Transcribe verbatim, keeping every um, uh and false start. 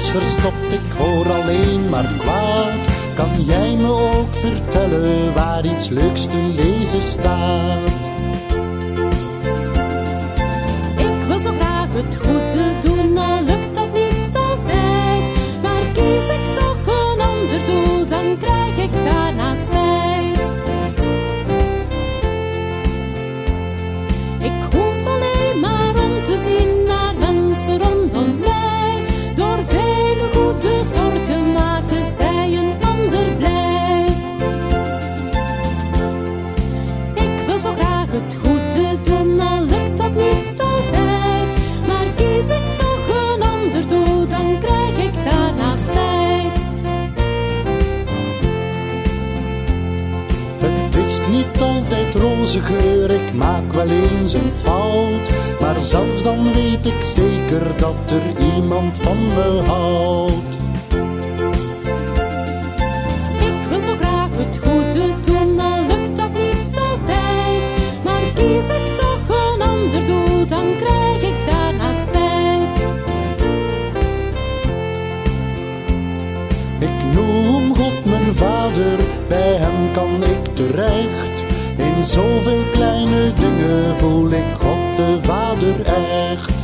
verstopt, ik hoor alleen maar kwaad. Kan jij me ook vertellen waar iets leuks te lezen staat? Ik wil zo graag het goede doen, al lukt dat niet altijd. Maar kies ik toch een ander doel, dan krijg ik daarna spijt. Ik hoef alleen maar om te zien naar mensen rondom mij. Door vele goede zorgen maken zij een ander blij. Ik wil zo graag het goede doen, al lukt dat niet altijd. Maar kies ik toch een ander doel, dan krijg ik daarna spijt. Het is niet altijd roze geur, ik maak wel eens een fout. Maar zelfs dan weet ik zeker dat er iemand van me houdt. Ik wil zo graag het goede doen, al lukt dat niet altijd. Maar kies ik toch een ander doel, dan krijg ik daarna spijt. Ik noem God mijn vader, bij hem kan ik terecht. In zoveel kleine dingen voel ik God de Vader echt.